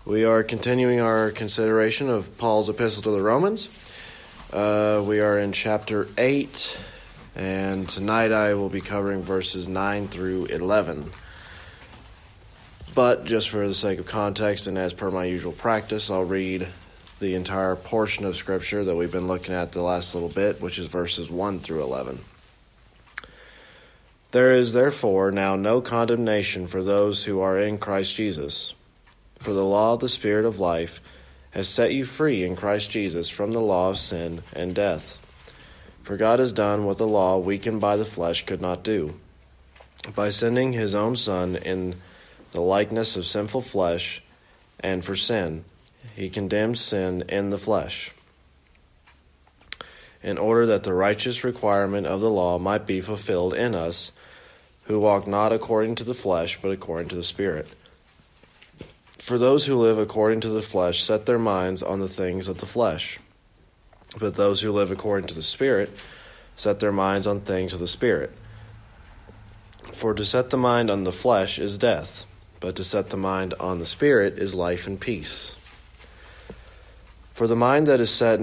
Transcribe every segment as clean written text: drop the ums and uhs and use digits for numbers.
We are continuing our consideration of Paul's epistle to the Romans. We are in chapter 8, and tonight I will be covering verses 9 through 11. But just for the sake of context and as per my usual practice, I'll read the entire portion of Scripture that we've been looking at the last little bit, which is verses 1 through 11. There is therefore now no condemnation for those who are in Christ Jesus. For the law of the Spirit of life has set you free in Christ Jesus from the law of sin and death. For God has done what the law, weakened by the flesh, could not do. By sending his own Son in the likeness of sinful flesh, and for sin, he condemned sin in the flesh, in order that the righteous requirement of the law might be fulfilled in us, who walk not according to the flesh, but according to the Spirit. For those who live according to the flesh set their minds on the things of the flesh, but those who live according to the Spirit set their minds on things of the Spirit. For to set the mind on the flesh is death, but to set the mind on the Spirit is life and peace. For the mind that is set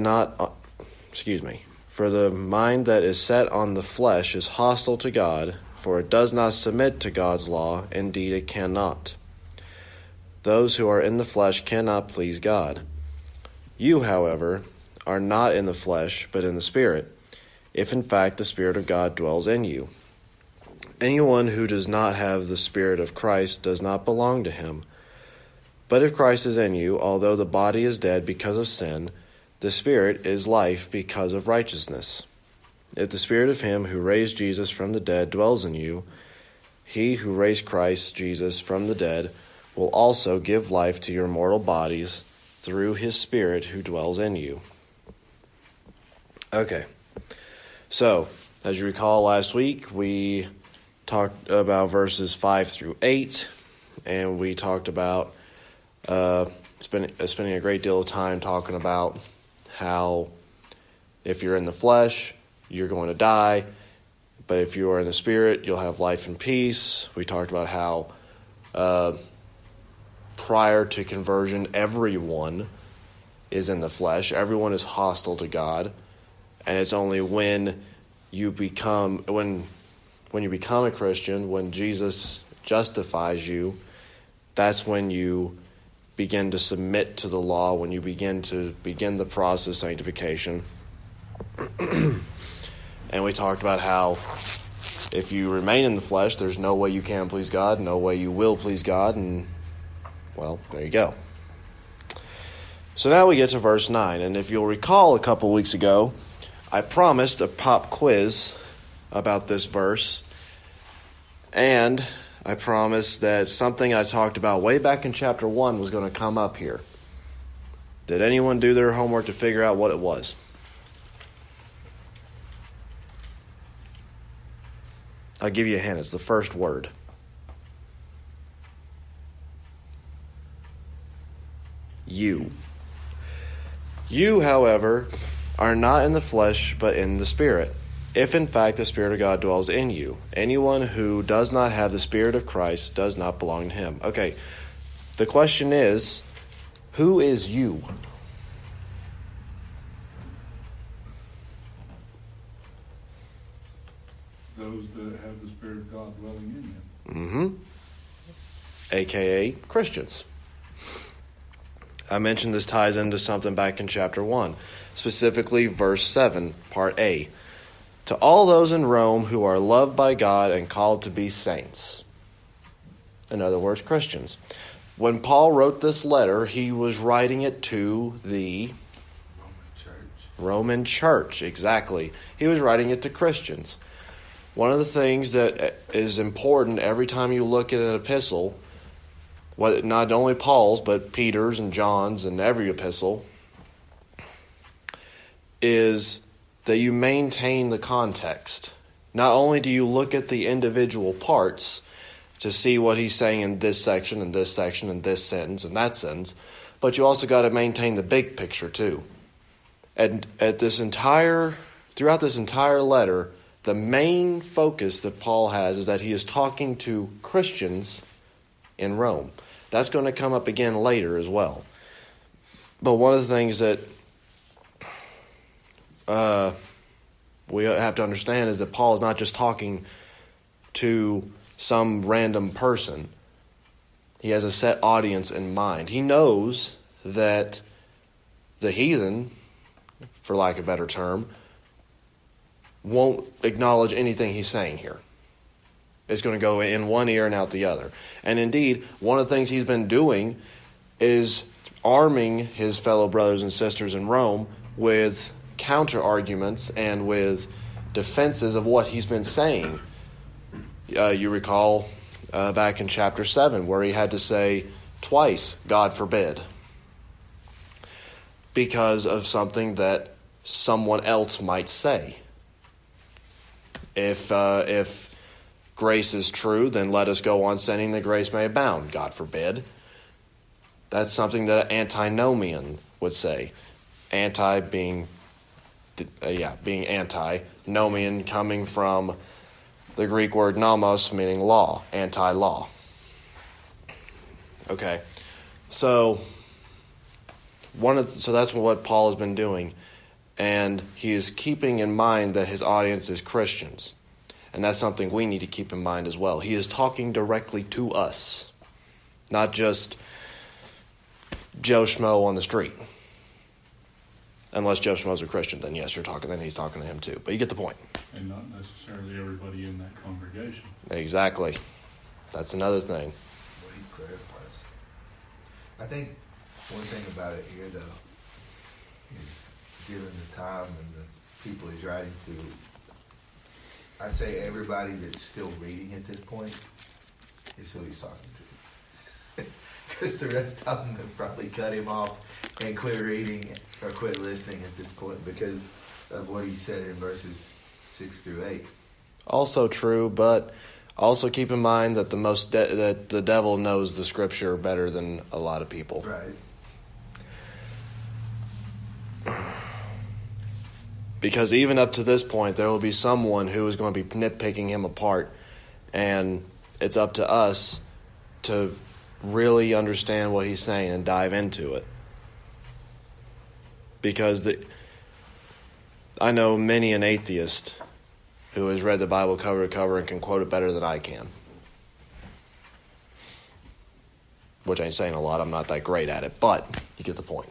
For the mind that is set on the flesh is hostile to God, for it does not submit to God's law, indeed it cannot. Those who are in the flesh cannot please God. You, however, are not in the flesh, but in the Spirit, if in fact the Spirit of God dwells in you. Anyone who does not have the Spirit of Christ does not belong to him. But if Christ is in you, although the body is dead because of sin, the Spirit is life because of righteousness. If the Spirit of him who raised Jesus from the dead dwells in you, he who raised Christ Jesus from the dead will also give life to your mortal bodies through his Spirit who dwells in you. Okay, so as you recall last week, we talked about verses 5 through 8, and we talked about spending a great deal of time talking about how if you're in the flesh, you're going to die, but if you are in the Spirit, you'll have life and peace. We talked about how prior to conversion, everyone is in the flesh. Everyone is hostile to God, and it's only when you become a Christian, when Jesus justifies you, that's when you begin to submit to the law, when you begin the process of sanctification. And we talked about how if you remain in the flesh, there's no way you can please God, no way you will please God, and well, there you go. So now we get to verse 9, and if you'll recall a couple weeks ago, I promised a pop quiz about this verse, and I promised that something I talked about way back in chapter 1 was going to come up here. Did anyone do their homework to figure out what it was? I'll give you a hint. It's the first word. You. You, however, are not in the flesh, but in the Spirit, if in fact the Spirit of God dwells in you. Anyone who does not have the Spirit of Christ does not belong to him. Okay, the question is, who is you? Those that have the Spirit of God dwelling in Mm-hmm. them. AKA Christians. I mentioned this ties into something back in chapter 1, specifically verse 7, part A. To all those in Rome who are loved by God and called to be saints. In other words, Christians. When Paul wrote this letter, he was writing it to the Roman church, exactly. He was writing it to Christians. One of the things that is important every time you look at an epistle, not only Paul's, but Peter's and John's and every epistle, is that you maintain the context. Not only do you look at the individual parts to see what he's saying in this section and this section and this sentence and that sentence, but you also got to maintain the big picture too. And throughout this entire letter, the main focus that Paul has is that he is talking to Christians in Rome. That's going to come up again later as well. But one of the things that we have to understand is that Paul is not just talking to some random person. He has a set audience in mind. He knows that the heathen, for lack of a better term, won't acknowledge anything he's saying here. It's going to go in one ear and out the other. And indeed, one of the things he's been doing is arming his fellow brothers and sisters in Rome with counter-arguments and with defenses of what he's been saying. You recall back in chapter 7 where he had to say twice, God forbid, because of something that someone else might say. If grace is true, then let us go on sinning that grace may abound, God forbid. That's something that an antinomian would say. Anti being anti, nomian coming from the Greek word nomos, meaning law, anti-law. Okay, so that's what Paul has been doing, and he is keeping in mind that his audience is Christians, and that's something we need to keep in mind as well. He is talking directly to us, not just Joe Schmo on the street. Unless Joe Schmo's a Christian, then yes, he's talking to him too. But you get the point. And not necessarily everybody in that congregation. Exactly. That's another thing. What he clarifies. I think one thing about it here, though, is given the time and the people he's writing to, I'd say everybody that's still reading at this point is who he's talking to. Because the rest of them have probably cut him off and quit reading or quit listening at this point because of what he said in verses 6 through 8. Also true, but also keep in mind that that the devil knows the scripture better than a lot of people. Right. Because even up to this point, there will be someone who is going to be nitpicking him apart, and it's up to us to really understand what he's saying and dive into it. Because I know many an atheist who has read the Bible cover to cover and can quote it better than I can. Which ain't saying a lot. I'm not that great at it, but you get the point.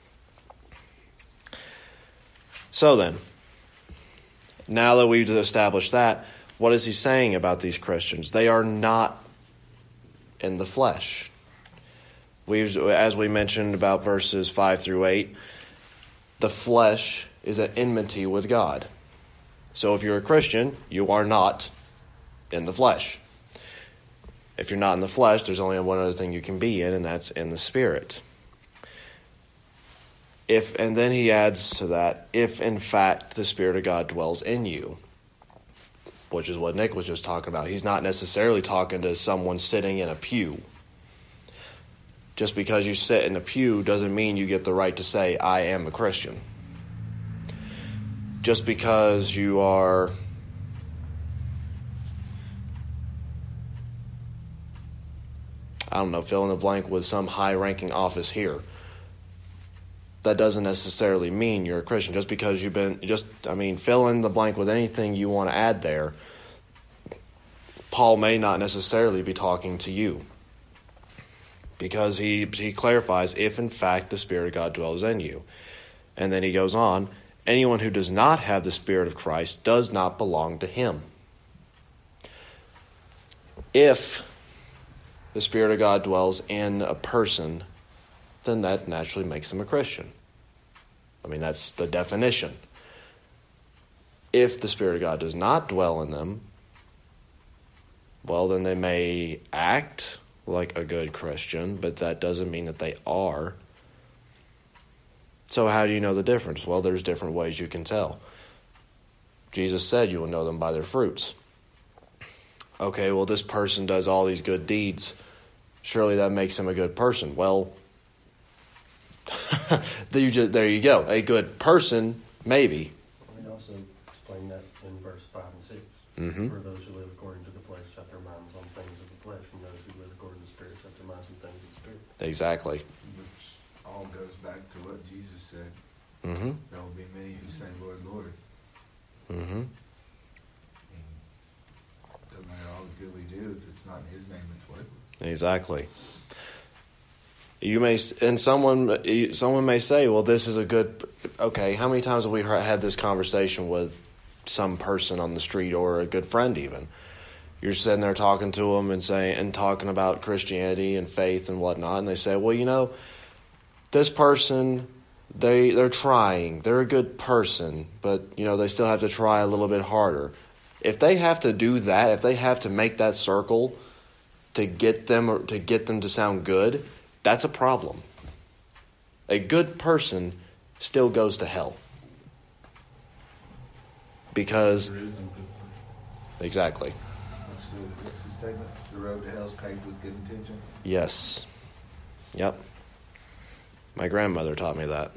So then, now that we've established that, what is he saying about these Christians? They are not in the flesh. As we mentioned about verses 5 through 8, the flesh is at enmity with God. So if you're a Christian, you are not in the flesh. If you're not in the flesh, there's only one other thing you can be in, and that's in the Spirit. And then he adds to that, if in fact the Spirit of God dwells in you, which is what Nick was just talking about. He's not necessarily talking to someone sitting in a pew. Just because you sit in a pew doesn't mean you get the right to say, I am a Christian. Just because you are fill in the blank with some high-ranking office here, that doesn't necessarily mean you're a Christian. Just because fill in the blank with anything you want to add there. Paul may not necessarily be talking to you. Because he clarifies, if in fact the Spirit of God dwells in you. And then he goes on, anyone who does not have the Spirit of Christ does not belong to him. If the Spirit of God dwells in a person, then that naturally makes them a Christian. That's the definition. If the Spirit of God does not dwell in them, well, then they may act like a good Christian, but that doesn't mean that they are. So how do you know the difference? Well, there's different ways you can tell. Jesus said you will know them by their fruits. Okay, well, this person does all these good deeds. Surely that makes him a good person. Well, there you go. A good person, maybe. We also explain that in verse 5 and 6. Mm-hmm. For those who live according to the flesh set their minds on things of the flesh, and those who live according to the Spirit set their minds on things of the Exactly. Which all goes back to what Jesus said. Mm-hmm. There will be many who say, Lord, Lord. Mm-hmm. And no matter all the good we do, if it's not in His name, it's worthless. Exactly. You may, and someone may say, well, this is a good, okay, how many times have we had this conversation with some person on the street or a good friend even? You're sitting there talking to them and talking about Christianity and faith and whatnot, and they say, well, you know, this person, they're trying, they're a good person, but, you know, they still have to try a little bit harder. If they have to do that, if they have to make that circle to get them to sound good, that's a problem. A good person still goes to hell. Because There is no good person. exactly. What's the statement? The road to hell is paved with good intentions. Yes. Yep. My grandmother taught me that.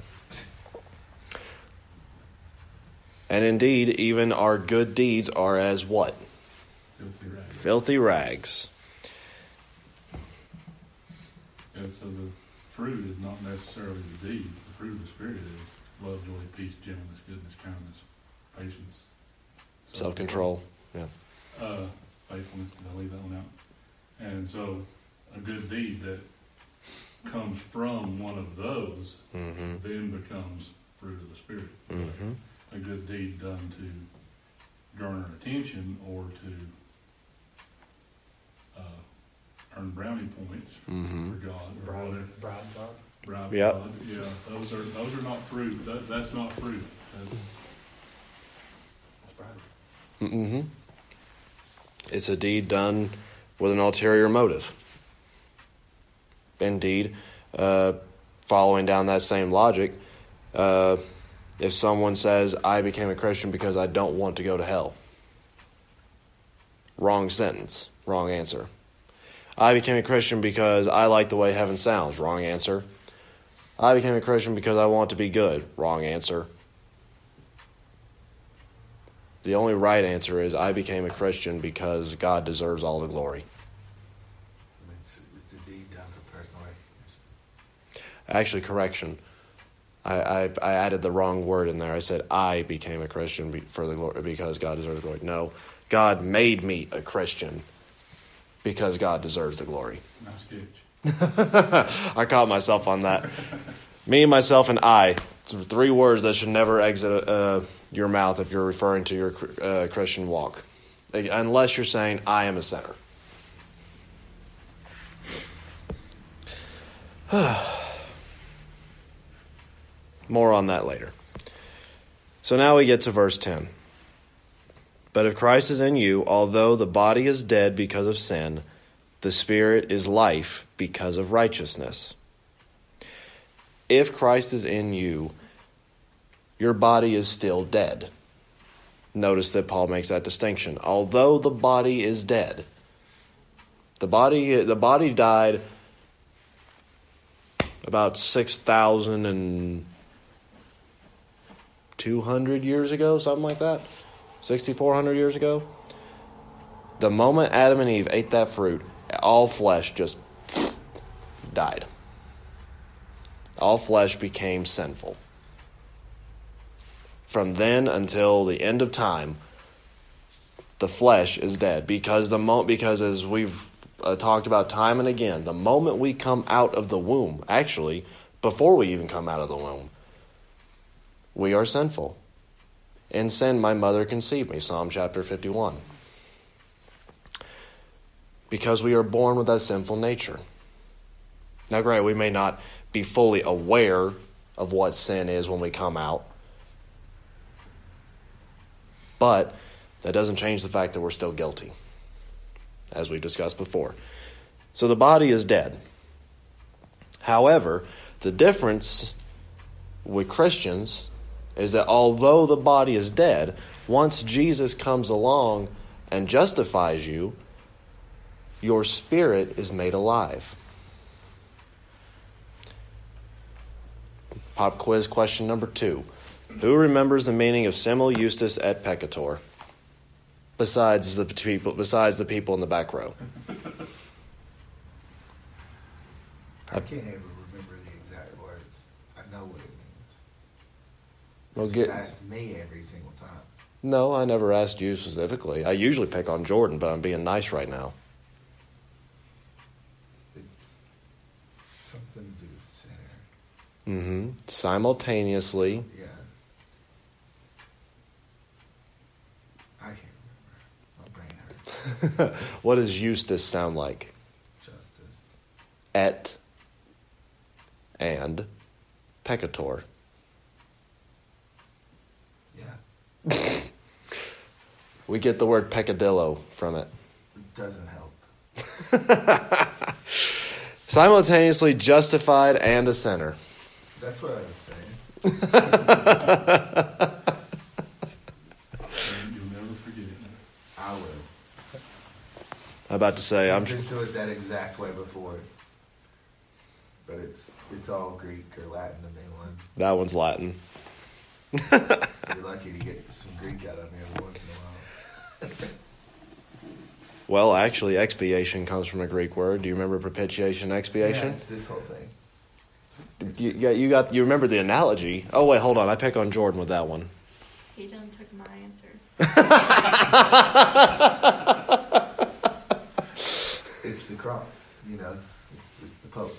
And indeed, even our good deeds are as what? Filthy rags. Filthy rags. Yeah, so the fruit is not necessarily the deed. The fruit of the Spirit is love, joy, peace, gentleness, goodness, kindness, patience, Self-control. Yeah. faithfulness. Did I leave that one out? And so a good deed that comes from one of those Mm-hmm. then becomes fruit of the Spirit. Mm-hmm. A good deed done to garner attention or to earn brownie points Mm-hmm. for God or whatever. Bride God. Bribe Yep. God. Yeah, those are not fruit. That's not fruit. That's bride. Mm-hmm. It's a deed done with an ulterior motive. Indeed, following down that same logic, if someone says, I became a Christian because I don't want to go to hell. Wrong sentence. Wrong answer. I became a Christian because I like the way heaven sounds. Wrong answer. I became a Christian because I want to be good. Wrong answer. The only right answer is I became a Christian because God deserves all the glory. I mean, it's a deed done for personal recognition. Actually, correction. I added the wrong word in there. I said I became a Christian for the glory because God deserves the glory. No, God made me a Christian because God deserves the glory. Nice catch. I caught myself on that. Me, myself, and I. Three words that should never exit your mouth if you're referring to your Christian walk. Unless you're saying, I am a sinner. More on that later. So now we get to verse 10. But if Christ is in you, although the body is dead because of sin, the Spirit is life because of righteousness. If Christ is in you, your body is still dead. Notice that Paul makes that distinction. Although the body is dead, the body died about 6,200 years ago, something like that. 6,400 years ago. The moment Adam and Eve ate that fruit, all flesh just died. All flesh became sinful. From then until the end of time, the flesh is dead because as we've talked about time and again, the moment we come out of the womb, actually, before we even come out of the womb, we are sinful. In sin, my mother conceived me, Psalm chapter 51. Because we are born with that sinful nature. Now, granted, we may not be fully aware of what sin is when we come out, but that doesn't change the fact that we're still guilty, as we've discussed before. So the body is dead. However, the difference with Christians is that although the body is dead, once Jesus comes along and justifies you, your spirit is made alive. Pop quiz question number 2. Who remembers the meaning of simul justus et peccator? Besides the people in the back row. can't ever remember the exact words. I know what it means. Well, You asked me every single time. No, I never asked you specifically. I usually pick on Jordan, but I'm being nice right now. It's something to do with center. Mm-hmm. Simultaneously. Yeah. I can't remember. My brain hurts. What does Eustace sound like? Justice. Et and peccator. Yeah. We get the word peccadillo from it. It doesn't help. Simultaneously justified and a sinner. That's what I was saying. You'll never forget it. I will. I'm about to say, I've been to it that exact way before. But it's all Greek or Latin to me one. that one's Latin. You're lucky to get some Greek out of me every once in a while. Well, actually, expiation comes from a Greek word. Do you remember propitiation, Yeah, expiation? it's this whole thing. You remember the analogy. Oh, wait, hold on. I pick on Jordan with that one. He done took my answer. It's the cross, you know. It's the Pope.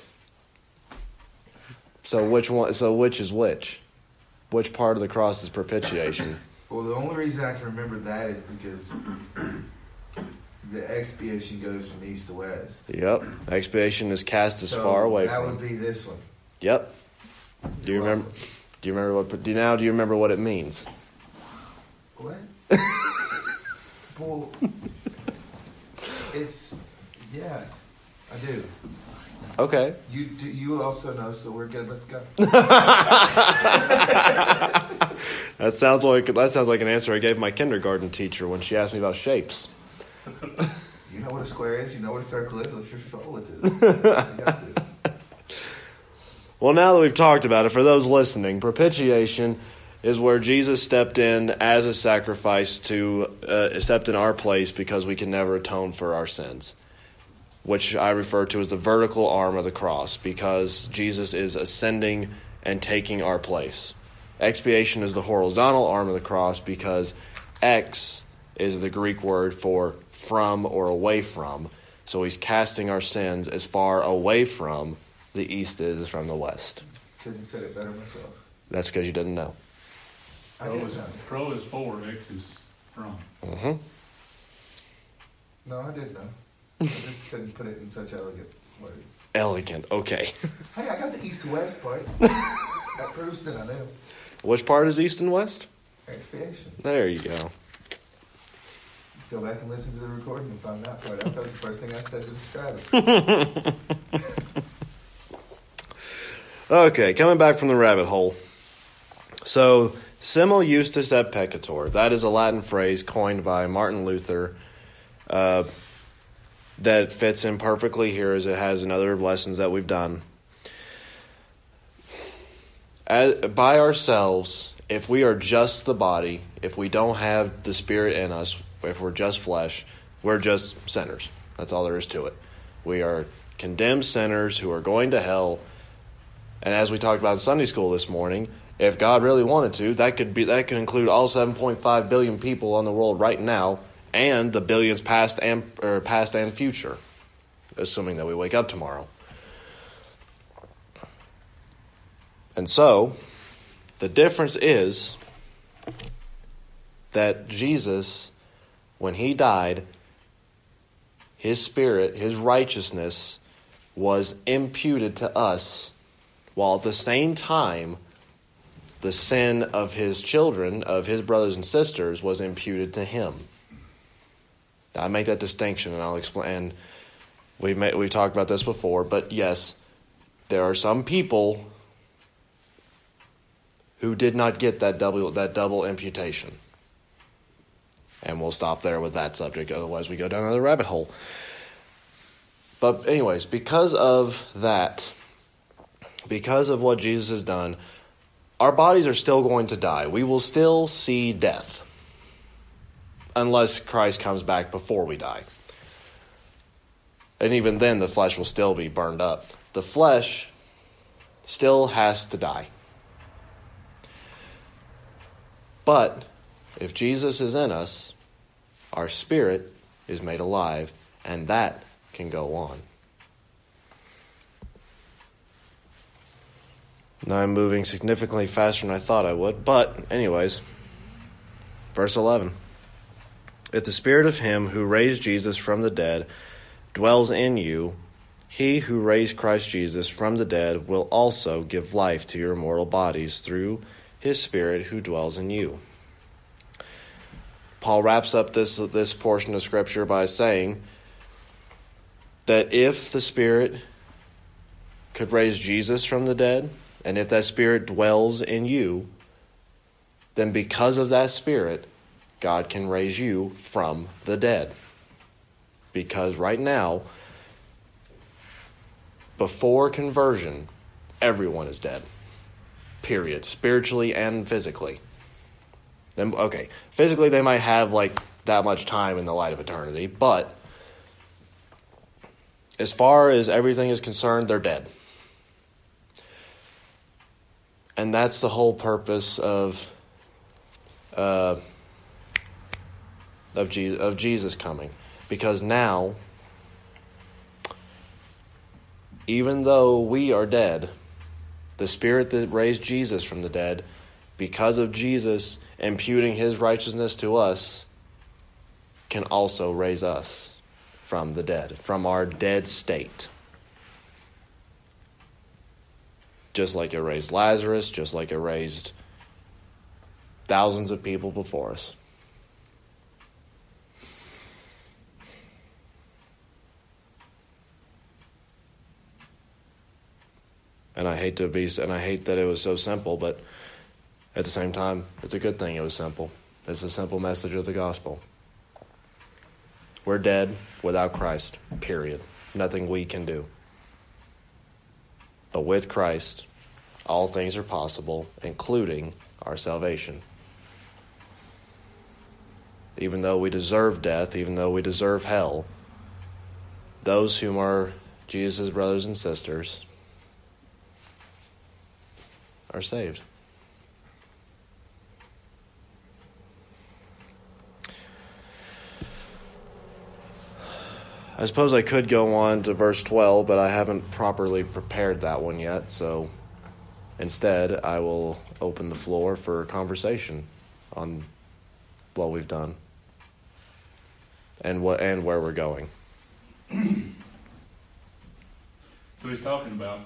So which one? So which is which? Which part of the cross is propitiation? Well, the only reason I can remember that is because the expiation goes from east to west. Yep. Expiation is cast as So far away that from. would be this one. Yep. Do you remember? Do you remember what? Do you remember what it means? What? Well, it's yeah, I do. Okay. You also know, so we're good. Let's go. That sounds like an answer I gave my kindergarten teacher when she asked me about shapes. You know what a square is. You know what a circle is. Let's just roll with this. You got this. Well, now that we've talked about it, for those listening, propitiation is where Jesus stepped in as a sacrifice to stepped in our place because we can never atone for our sins, which I refer to as the vertical arm of the cross, because Jesus is ascending and taking our place. Expiation is the horizontal arm of the cross because ex is the Greek word for from or away from. So he's casting our sins as far away from the east is from the west. Couldn't have said it better myself. That's because you didn't know. I did know. Pro is for, X is from. Mm-hmm. No, I did know. I just couldn't put it in such elegant words. Elegant. Okay. Hey, I got the east to west part. That proves that I knew. Which part is east and west? Expiation. There you go. Go back and listen to the recording and find that part out. That was the first thing I said to describe it. Okay, coming back from the rabbit hole. So, simul justus et peccator. That is a Latin phrase coined by Martin Luther that fits in perfectly here as it has in other lessons that we've done. By ourselves, if we are just the body, if we don't have the spirit in us, if we're just flesh, we're just sinners. That's all there is to it. We are condemned sinners who are going to hell. And as we talked about in Sunday school this morning, if God really wanted to, that could include all 7.5 billion people on the world right now, and the billions past and future, assuming that we wake up tomorrow. And so, the difference is that Jesus, when he died, his spirit, his righteousness, was imputed to us, while at the same time, the sin of his children, of his brothers and sisters, was imputed to him. Now, I make that distinction, and I'll explain. We've talked about this before, but yes, there are some people who did not get that double imputation. And we'll stop there with that subject, otherwise we go down another rabbit hole. But anyways, because of that, because of what Jesus has done, our bodies are still going to die. We will still see death, unless Christ comes back before we die. And even then, the flesh will still be burned up. the flesh still has to die. But if Jesus is in us, our spirit is made alive, and that can go on. Now I'm moving significantly faster than I thought I would, but anyways, verse 11. If the spirit of him who raised Jesus from the dead dwells in you, he who raised Christ Jesus from the dead will also give life to your mortal bodies through his spirit who dwells in you. Paul wraps up this portion of Scripture by saying that if the Spirit could raise Jesus from the dead, and if that Spirit dwells in you, then because of that Spirit, God can raise you from the dead. Because right now, before conversion, everyone is dead. Period. Spiritually and physically. Then, okay, physically they might have like that much time in the light of eternity, but as far as everything is concerned, they're dead. And that's the whole purpose of Jesus coming. Because now, even though we are dead, the Spirit that raised Jesus from the dead, because of Jesus imputing his righteousness to us, can also raise us from the dead, from our dead state. Just like it raised Lazarus, just like it raised thousands of people before us. And I hate that it was so simple, but at the same time, it's a good thing it was simple. It's a simple message of the gospel. We're dead without Christ, period. Nothing we can do. But with Christ, all things are possible, including our salvation. Even though we deserve death, even though we deserve hell, those whom are Jesus' brothers and sisters are saved. I suppose I could go on to verse 12, but I haven't properly prepared that one yet, so instead I will open the floor for conversation on what we've done and where we're going. So he's talking about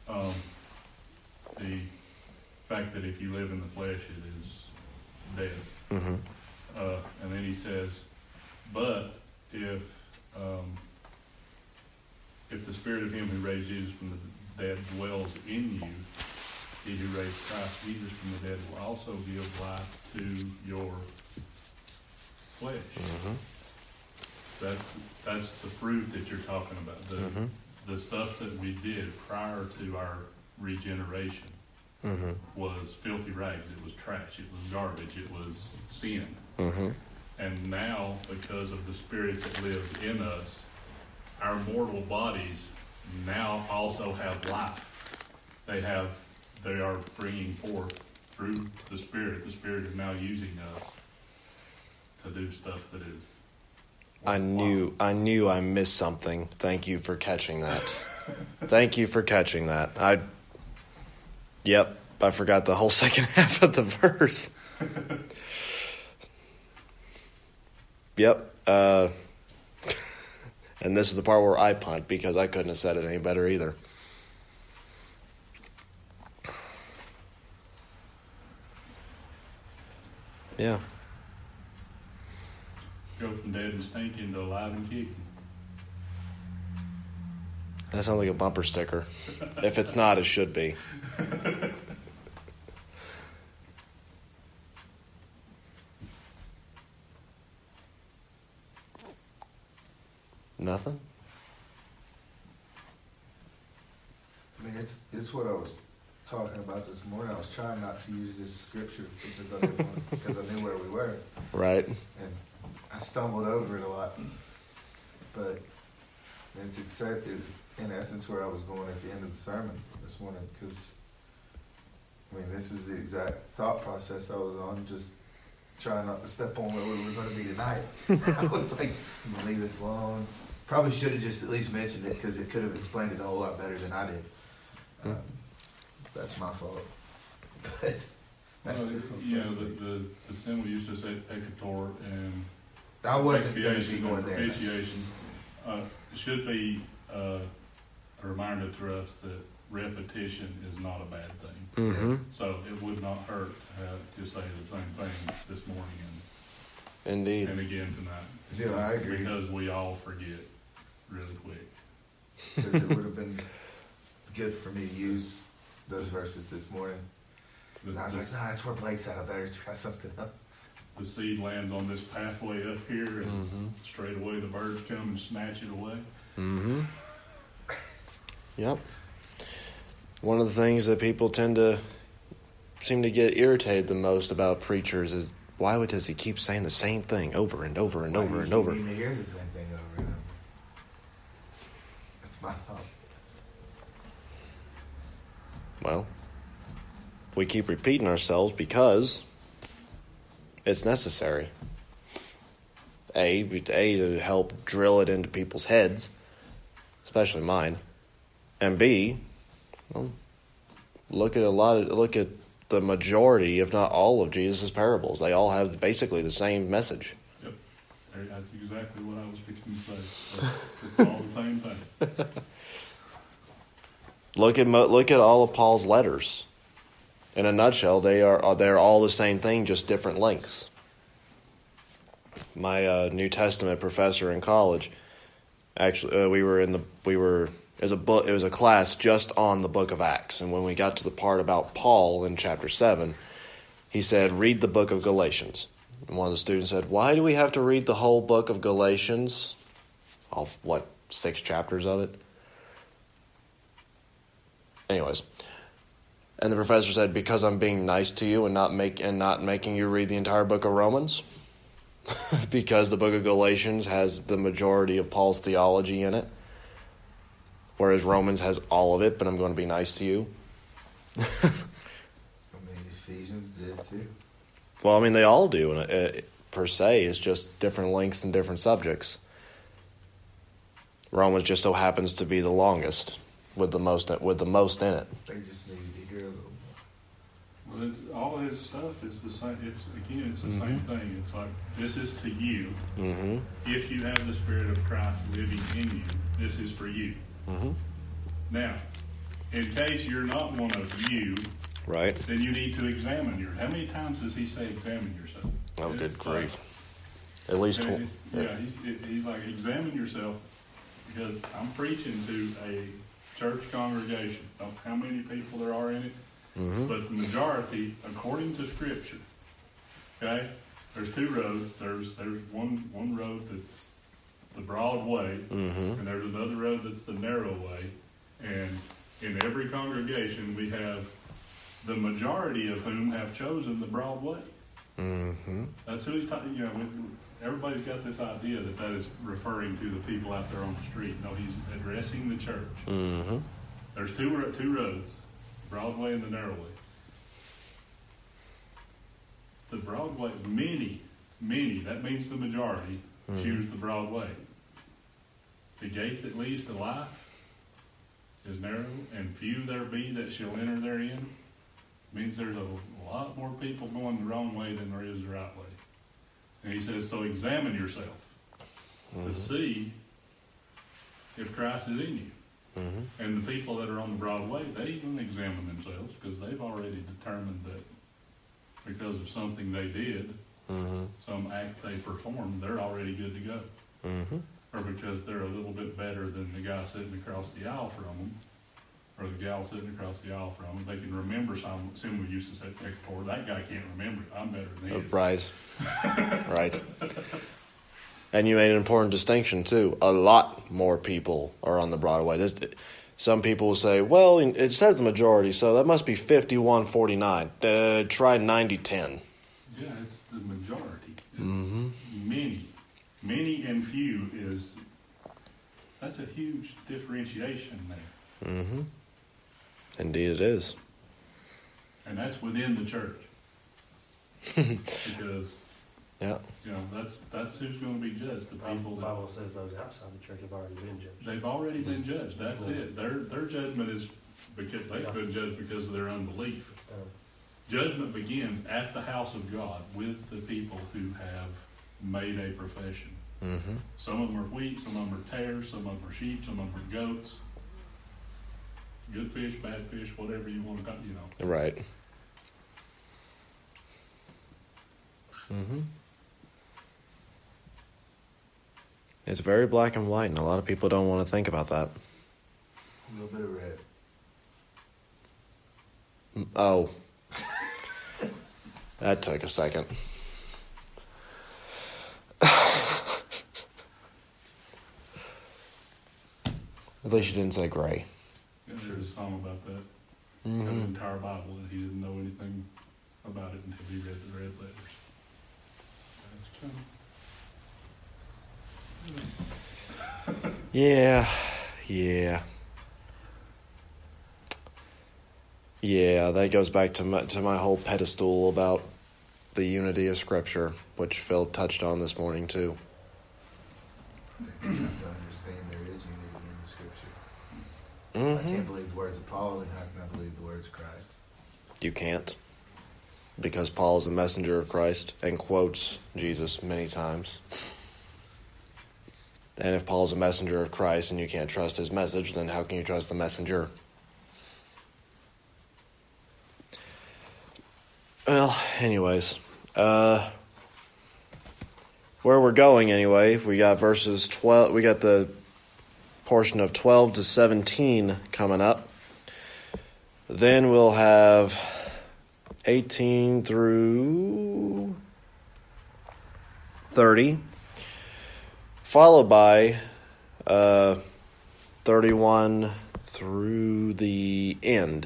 the fact that if you live in the flesh, it is dead. Mm-hmm. And then he says, but if the Spirit of him who raised Jesus from the dead dwells in you, he who raised Christ Jesus from the dead will also give life to your flesh. Mm-hmm. That's the fruit that you're talking about. The stuff that we did prior to our regeneration was filthy rags. It was trash. It was garbage. It was sin. Mm-hmm. And now, because of the Spirit that lives in us, our mortal bodies now also have life. They are bringing forth through the Spirit. The Spirit is now using us to do stuff that is. I knew I missed something. Thank you for catching that. Thank you for catching that. I forgot the whole second half of the verse. Yep. And this is the part where I punt because I couldn't have said it any better either. Yeah. Go from dead and stinking to alive and kicking. That sounds like a bumper sticker. If it's not, it should be. Nothing? I mean, it's what I was talking about this morning. I was trying not to use this scripture because I knew where we were. Right. And I stumbled over it a lot. But And it's in essence where I was going at the end of the sermon this morning, because, I mean, this is the exact thought process I was on, just trying not to step on where we were going to be tonight. I was like, I'm going to leave this alone. Probably should have just at least mentioned it, because it could have explained it a whole lot better than I did. That's my fault. But that's the symbol used to say peccator and I wasn't going to be expiation going and there. propitiation. It should be a reminder to us that repetition is not a bad thing. Mm-hmm. So it would not hurt to say the same thing this morning Indeed. and again tonight. Yeah, I agree. Because we all forget really quick. Because it would have been good for me to use those verses this morning. And I was like, nah, that's where Blake's at. I better try something else. The seed lands on this pathway up here, and straight away the birds come and snatch it away. Mm-hmm. Yep. One of the things that people seem to get irritated the most about preachers is, why does he keep saying the same thing over and over and over and over? Why do you keep needing to hear the same thing over and over? That's my thought. Well, we keep repeating ourselves because it's necessary. A, to help drill it into people's heads, especially mine. And B, well, look at the majority, if not all, of Jesus' parables. They all have basically the same message. Yep. That's exactly what I was fixing to say. It's all the same thing. Look at all of Paul's letters. In a nutshell, they're all the same thing, just different lengths. My New Testament professor in college, actually, it was a class just on the book of Acts, and when we got to the part about Paul in chapter 7, he said, read the book of Galatians. And one of the students said, why do we have to read the whole book of Galatians? All, 6 chapters of it? Anyways, and the professor said, because I'm being nice to you and not making you read the entire book of Romans? Because the book of Galatians has the majority of Paul's theology in it, whereas Romans has all of it, but I'm going to be nice to you. I mean, Ephesians did too. Well, I mean, they all do, and per se. It's just different lengths and different subjects. Romans just so happens to be the longest, with the most in it. They just needed to hear a little more. Well, all his stuff is the same. It's the same thing. It's like, this is to you. Mm-hmm. If you have the Spirit of Christ living in you, this is for you. Mm-hmm. Now, in case you're not one of you, Right. then you need to examine your. How many times does he say examine yourself? Oh, good It's grief. At least 20. Yeah, he's like, examine yourself, because I'm preaching to a church congregation. Don't know how many people there are in it, Mm-hmm. but the majority, according to Scripture, okay, there's 2 roads. There's one road that's the broad way, Mm-hmm. and there's another road that's the narrow way. And in every congregation, we have the majority of whom have chosen the broad way. Mm-hmm. That's who he's talking. Everybody's got this idea that is referring to the people out there on the street. No, he's addressing the church. Mm-hmm. There's two roads, the broad way and the narrow way. The broad way, many, that means the majority, choose the broad way. The gate that leads to life is narrow, and few there be that shall enter therein. Means there's a lot more people going the wrong way than there is the right way. And he says, so examine yourself to see if Christ is in you. Mm-hmm. And the people that are on the broad way, they even examine themselves, because they've already determined that because of something they did, Mm-hmm. some act they performed, they're already good to go. Mm-hmm. Or because they're a little bit better than the guy sitting across the aisle from them, or the gal sitting across the aisle from them. They can remember some we used to say, that guy can't remember it. I'm better than he is. Right. Right. And you made an important distinction, too. A lot more people are on the Broadway. Some people will say, well, it says the majority, so that must be 51-49. Try 90-10. Yeah, it's the majority. Mm-hmm. Many and few is, That's a huge differentiation there. Mm-hmm. Indeed it is. And that's within the church. Because, Yeah. that's who's going to be judged. The The people that Bible says those outside the church have already been judged. they've already been judged. That's it. Their judgment is because they've been judged because of their unbelief. It's done. Judgment begins at the house of God with the people who have made a profession. Mm-hmm. Some of them are wheat, some of them are tares, some of them are sheep, some of them are goats. Good fish, bad fish, whatever you want to, Right. Mm-hmm. It's very black and white, and a lot of people don't want to think about that. A little bit of red. Oh. That took a second. At least you didn't say gray. There's a song about that. Mm-hmm. The entire Bible, and he didn't know anything about it until he read the red letters. That's true. Yeah. That goes back to my whole pedestal about the unity of Scripture, which Phil touched on this morning too. I think we have to understand there is unity in the Scripture. I Mm-hmm. can't believe the words of Paul, and how can I believe the words of Christ? You can't, because Paul is a messenger of Christ and quotes Jesus many times. And if Paul's a messenger of Christ and you can't trust his message, then how can you trust the messenger? Well, anyways, where we're going anyway, we got verses 12, we got the portion of 12 to 17 coming up. Then we'll have 18 through 30, followed by 31 through the end.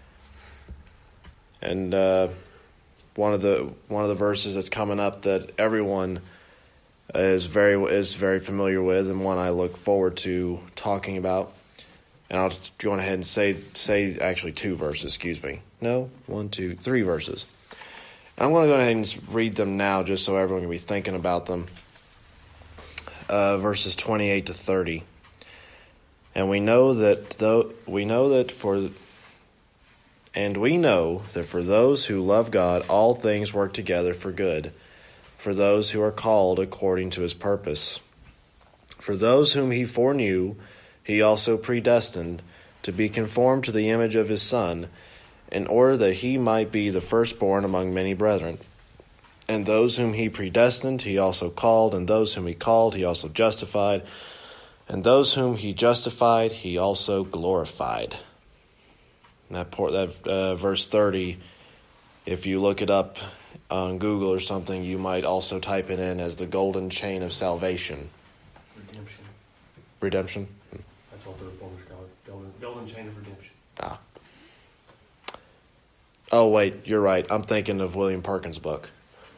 And one of the verses that's coming up that everyone is very familiar with, and one I look forward to talking about. And I'll just go ahead and say actually two verses, excuse me. No, 3 verses. And I'm going to go ahead and read them now just so everyone can be thinking about them. Verses 28 to 30. And we know that for those who love God, all things work together for good, for those who are called according to his purpose. For those whom he foreknew, he also predestined to be conformed to the image of his Son, in order that he might be the firstborn among many brethren. And those whom he predestined, he also called, and those whom he called, he also justified, and those whom he justified, he also glorified. And that verse 30, if you look it up on Google or something, you might also type it in as the golden chain of salvation. Redemption? That's what the Reformers call it. Golden chain of redemption. Ah. Oh, wait, you're right. I'm thinking of William Perkins' book.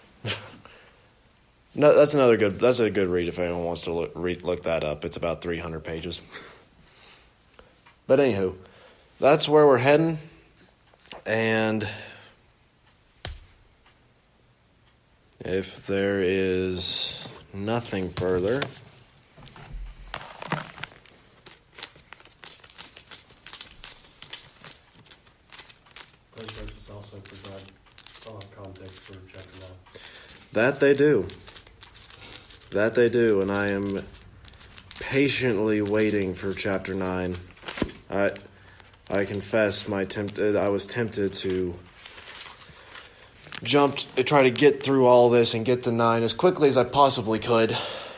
No, that's a good read if anyone wants to look that up. It's about 300 pages. But anywho, that's where we're heading. And if there is nothing further, Those verses also provide a lot of context for chapter 9. that they do. That they do, and I am patiently waiting for chapter 9. I confess I was tempted to try to get through all this and get to 9 as quickly as I possibly could.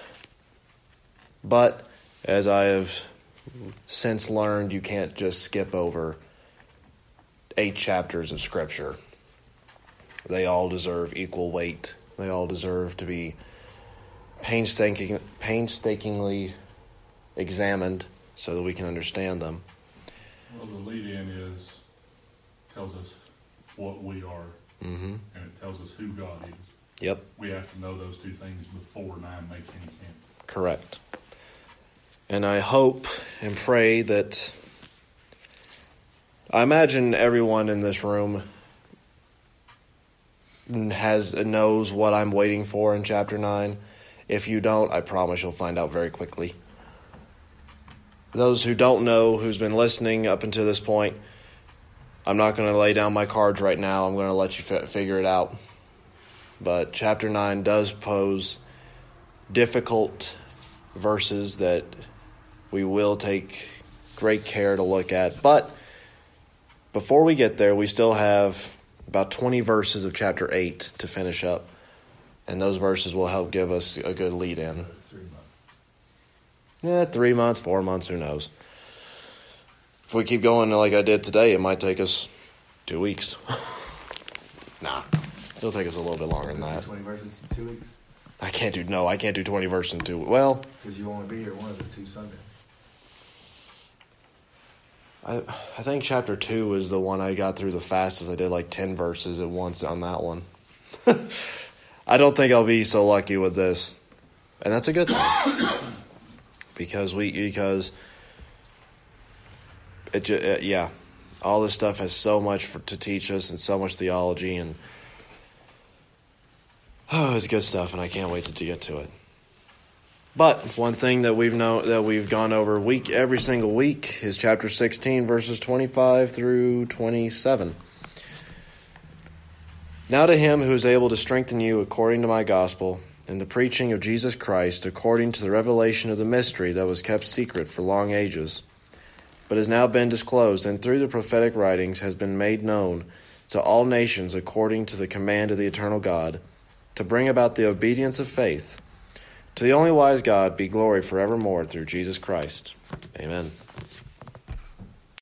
But as I have since learned, you can't just skip over 8 chapters of Scripture. They all deserve equal weight. They all deserve to be painstakingly examined so that we can understand them. Well, the lead-in tells us what we are, Mm-hmm. and it tells us who God is. Yep, We have to know those two things before 9 makes any sense. correct. And I hope and pray that, I imagine everyone in this room knows what I'm waiting for in chapter 9. If you don't, I promise you'll find out very quickly. Those who don't know, who's been listening up until this point, I'm not going to lay down my cards right now. I'm going to let you figure it out. But chapter 9 does pose difficult verses that we will take great care to look at. But before we get there, we still have about 20 verses of chapter 8 to finish up. And those verses will help give us a good lead in. 3 months. Yeah, 3 months, 4 months, who knows. If we keep going like I did today, it might take us 2 weeks. Nah, it'll take us a little bit longer than that. 20 verses in 2 weeks? I can't do 20 verses in 2 weeks. Well, Because you want to be here one of the 2 Sundays. I think chapter 2 is the one I got through the fastest. I did like 10 verses at once on that one. I don't think I'll be so lucky with this. And that's a good thing. because all this stuff has so much to teach us and so much theology, and it's good stuff, and I can't wait to get to it. But one thing that we've gone over every single week is chapter 16, verses 25 through 27. Now to him who is able to strengthen you according to my gospel and the preaching of Jesus Christ, according to the revelation of the mystery that was kept secret for long ages, but has now been disclosed, and through the prophetic writings has been made known to all nations according to the command of the eternal God, to bring about the obedience of faith. To the only wise God be glory forevermore through Jesus Christ. Amen.